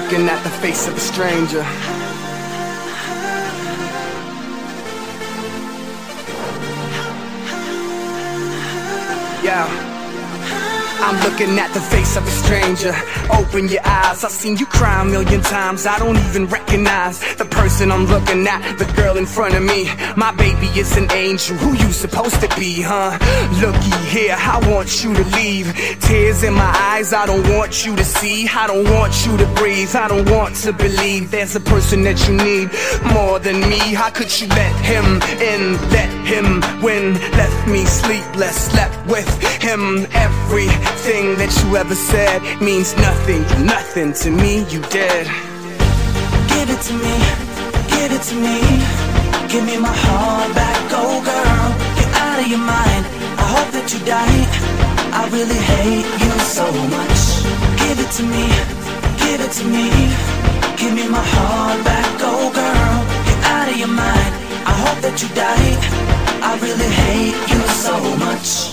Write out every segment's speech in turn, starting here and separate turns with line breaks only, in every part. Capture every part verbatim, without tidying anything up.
looking at the face of a stranger. Yeah. I'm looking at the face of a stranger. Open your eyes, I've seen you cry a million times. I don't even recognize the person I'm looking at, the girl in front of me. My baby is an angel, who you supposed to be, huh? Looky here, I want you to leave. Tears in my eyes, I don't want you to see. I don't want you to breathe, I don't want to believe there's a person that you need more than me. How could you let him in, let him win? Left me sleepless, slept with him. Everything that you ever said means nothing, nothing to me, you dead.
Give it to me, give it to me. Give me my heart back, oh girl. Get out of your mind, I hope that you die. I really hate you so much. Give it to me, give it to me. Give me my heart back, oh girl. Get out of your mind, I hope that you die. I really hate you so much.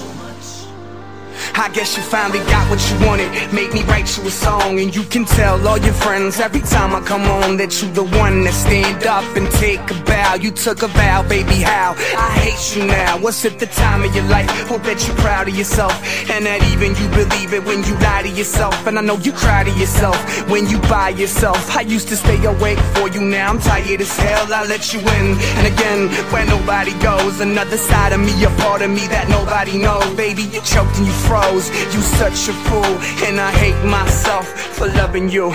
I guess you finally got what you wanted. Made me write you a song, and you can tell all your friends every time I come on that you the one that stand up and take a bow. You took a vow, baby, how? I hate you now. What's at the time of your life? Hope that you're proud of yourself, and that even you believe it when you lie to yourself. And I know you cry to yourself when you by yourself. I used to stay awake for you, now I'm tired as hell. I let you in, and again, where nobody goes. Another side of me, a part of me that nobody knows. Baby, you choked and you froze. You such a fool, and I hate myself for loving you.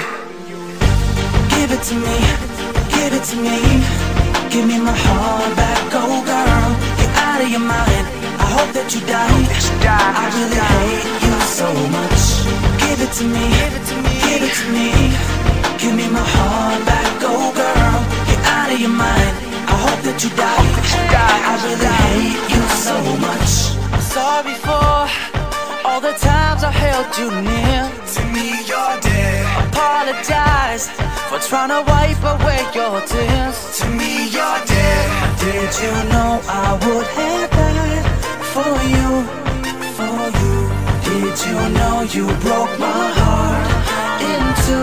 Give it to me, give it to me. Give me my heart back, oh girl. Get out of your mind, I hope that you die. I really hate you so much. Give it to me, give it to me, give it to me. Give me my heart back, oh girl. Get out of your mind, I hope that you die. I really hate you so much. I'm sorry for all the times I held you near.
To me, you're dead.
Apologize for trying to wipe away your tears.
To me, you're dead.
Did you know I would have died for you, for you? Did you know you broke my heart into,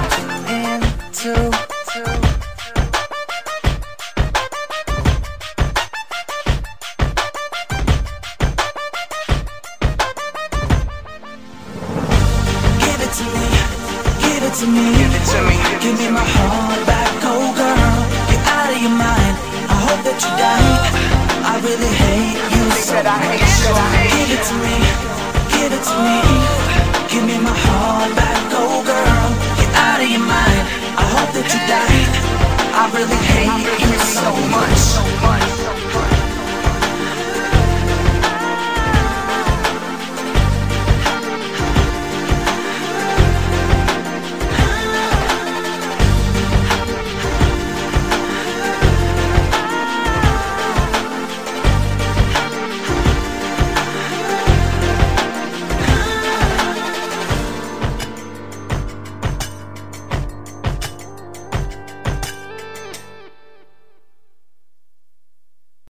into, into? To me,
give it to me,
give me my heart back, oh girl. Get out of your mind, I hope that you die. I really hate you so much. Give it to me, give it to me. Give me my heart back, oh girl. Get out of your mind, I hope that you die. I really hate you so much.